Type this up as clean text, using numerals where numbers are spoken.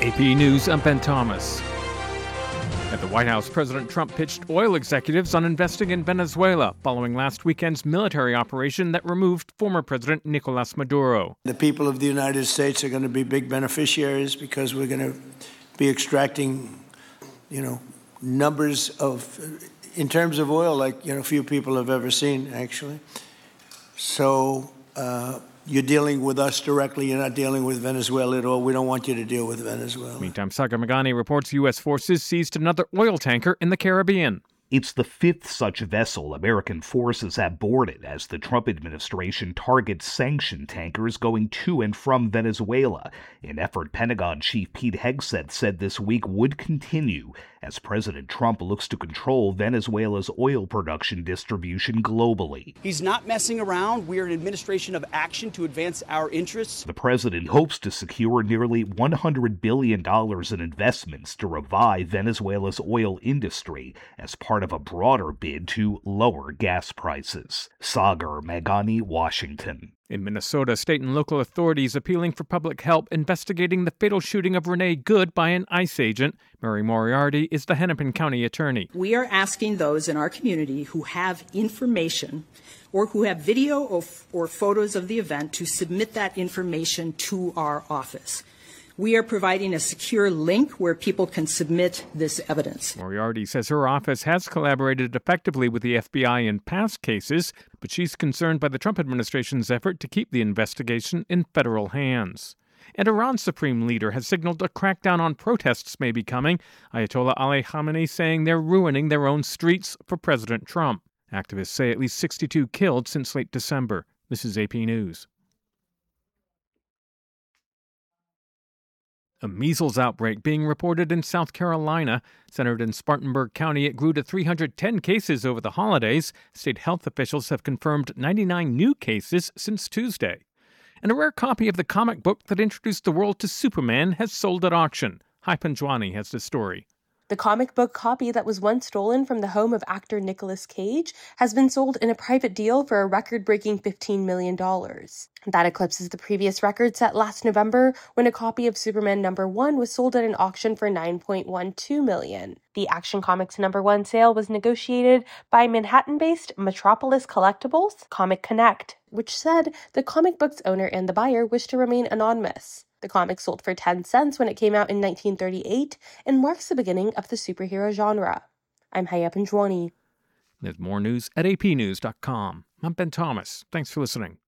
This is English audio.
AP News, I'm Ben Thomas. At the White House, President Trump pitched oil executives on investing in Venezuela following last weekend's military operation that removed former President Nicolas Maduro. The people of the United States are going to be big beneficiaries because we're going to be extracting, numbers in terms of oil, like, few people have ever seen, actually. So you're dealing with us directly. You're not dealing with Venezuela at all. We don't want you to deal with Venezuela. Meantime, Sagar Meghani reports U.S. forces seized another oil tanker in the Caribbean. It's the fifth such vessel American forces have boarded as the Trump administration targets sanctioned tankers going to and from Venezuela, an effort Pentagon Chief Pete Hegseth said this week would continue as President Trump looks to control Venezuela's oil production distribution globally. He's not messing around. We're an administration of action to advance our interests. The president hopes to secure nearly $100 billion in investments to revive Venezuela's oil industry as part of a broader bid to lower gas prices. Sagar Meghani, Washington. In Minnesota, state and local authorities appealing for public help investigating the fatal shooting of Renee Good by an ICE agent. Mary Moriarty is the Hennepin County attorney. We are asking those in our community who have information or who have video or photos of the event to submit that information to our office. We are providing a secure link where people can submit this evidence. Moriarty says her office has collaborated effectively with the FBI in past cases, but she's concerned by the Trump administration's effort to keep the investigation in federal hands. And Iran's supreme leader has signaled a crackdown on protests may be coming, Ayatollah Ali Khamenei saying they're ruining their own streets for President Trump. Activists say at least 62 killed since late December. This is AP News. A measles outbreak being reported in South Carolina. Centered in Spartanburg County, it grew to 310 cases over the holidays. State health officials have confirmed 99 new cases since Tuesday. And a rare copy of the comic book that introduced the world to Superman has sold at auction. Hai Panjwani has the story. The comic book copy that was once stolen from the home of actor Nicolas Cage has been sold in a private deal for a record-breaking $15 million. That eclipses the previous record set last November when a copy of Superman #1 was sold at an auction for $9.12 million. The Action Comics #1 sale was negotiated by Manhattan-based Metropolis Collectibles Comic Connect, which said the comic book's owner and the buyer wished to remain anonymous. The comic sold for 10 cents when it came out in 1938 and marks the beginning of the superhero genre. I'm Hai Panjwani. There's more news at apnews.com. I'm Ben Thomas. Thanks for listening.